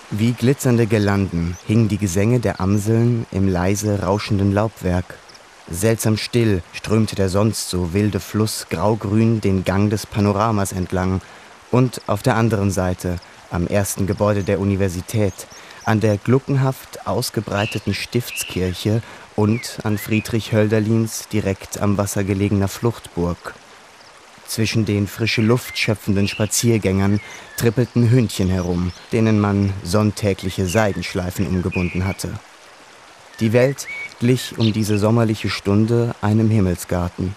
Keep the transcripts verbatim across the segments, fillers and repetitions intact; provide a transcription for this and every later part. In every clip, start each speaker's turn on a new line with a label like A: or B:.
A: Wie glitzernde Girlanden hingen die Gesänge der Amseln im leise rauschenden Laubwerk. Seltsam still strömte der sonst so wilde Fluss graugrün den Gang des Panoramas entlang und auf der anderen Seite, am ersten Gebäude der Universität, an der gluckenhaft ausgebreiteten Stiftskirche und an Friedrich Hölderlins direkt am Wasser gelegener Fluchtburg. Zwischen den frische Luft schöpfenden Spaziergängern trippelten Hündchen herum, denen man sonntägliche Seidenschleifen umgebunden hatte. Die Welt glich um diese sommerliche Stunde einem Himmelsgarten.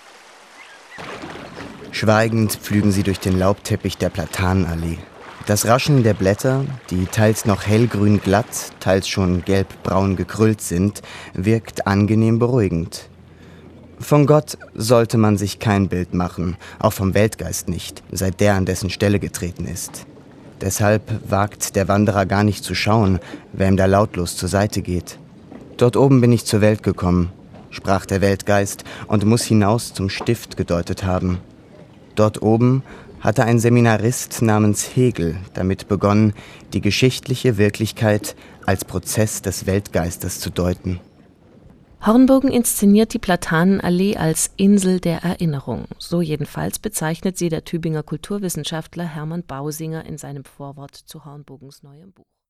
A: Schweigend pflügen sie durch den Laubteppich der Platanenallee. Das Rascheln der Blätter, die teils noch hellgrün glatt, teils schon gelbbraun gekrüllt sind, wirkt angenehm beruhigend. Von Gott sollte man sich kein Bild machen, auch vom Weltgeist nicht, seit der an dessen Stelle getreten ist. Deshalb wagt der Wanderer gar nicht zu schauen, wer ihm da lautlos zur Seite geht. »Dort oben bin ich zur Welt gekommen«, sprach der Weltgeist und muss hinaus zum Stift gedeutet haben. Dort oben hatte ein Seminarist namens Hegel damit begonnen, die geschichtliche Wirklichkeit als Prozess des Weltgeistes zu deuten.
B: Hornbogen inszeniert die Platanenallee als Insel der Erinnerung. So jedenfalls bezeichnet sie der Tübinger Kulturwissenschaftler Hermann Bausinger in seinem Vorwort zu Hornbogens neuem Buch.